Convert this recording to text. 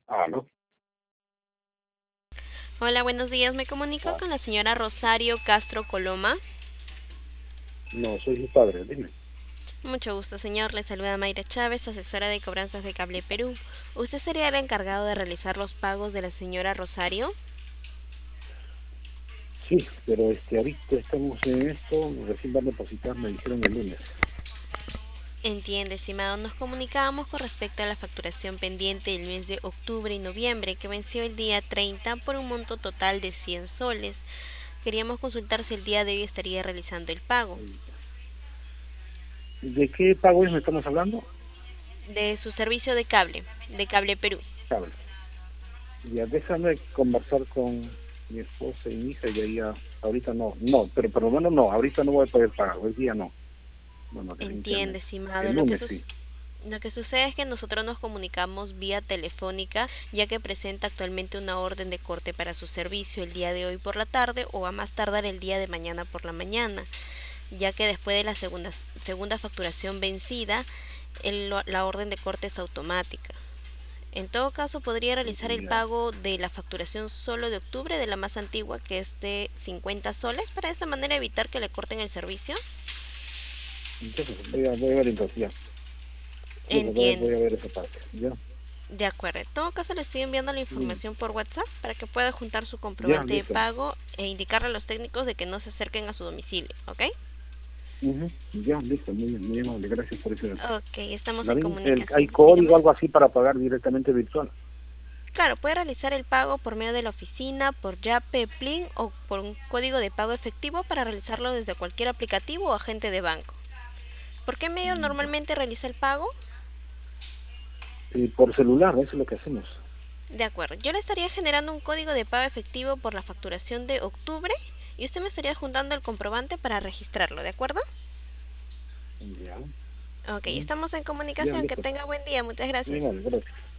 Aló, Hola, buenos días. Me comunico ah, con la señora Rosario Castro Coloma. no, soy su padre, dime. Mucho gusto, señor. Le saluda Mayra Chávez, asesora de cobranzas de Cable Perú. ¿Usted sería el encargado de realizar los pagos de la señora Rosario? Sí, pero ahorita estamos en esto, recién van a depositar, me dijeron el lunes. Entiende, estimado. Nos comunicábamos con respecto a la facturación pendiente del mes de octubre y noviembre, que venció el día 30 por un monto total de 100 soles. Queríamos consultar si el día de hoy estaría realizando el pago ¿De qué pago es me estamos hablando? de su servicio de Cable Perú. Cable. Ya, déjame conversar con mi esposa y mi hija y ahí ya, ahorita no, pero por lo menos no, ahorita no voy a poder pagar, hoy día no, Entiende, definitivamente. estimado. El lunes sí. Lo que sucede es que nosotros nos comunicamos vía telefónica, ya que presenta actualmente una orden de corte para su servicio el día de hoy por la tarde o a más tardar el día de mañana por la mañana, ya que después de la segunda facturación vencida, la orden de corte es automática. En todo caso, podría realizar el Ya, pago de la facturación solo de octubre, de la más antigua, que es de 50 soles, para de esa manera evitar que le corten el servicio. entonces voy a ver entonces ya. Entonces Entiendo. voy a ver esa parte, ¿ya? De acuerdo. En todo caso, le estoy enviando la Bien. información por WhatsApp para que pueda juntar su Ya, comprobante de listo. pago e indicarle a los técnicos de que no se acerquen a su domicilio, ¿ok? Ujú, ya, listo, muy amable, gracias por ese dato. Ok, estamos en Darín, ¿hay comunicación. código Dígame. algo así para pagar directamente virtual? Claro, puede realizar el pago por medio de la oficina, por Yape, Plin o por un código de pago efectivo para realizarlo desde cualquier aplicativo o agente de banco. ¿Por qué medio Ya. normalmente realiza el pago? Por celular, eso es lo que hacemos. De acuerdo, yo le estaría generando un código de pago efectivo por la facturación de octubre y usted me estaría juntando el comprobante para registrarlo, ¿de acuerdo? Ya, Ok, mm, estamos en ya, comunicación. Que listo. tenga buen día. Muchas Muy gracias. amable, gracias.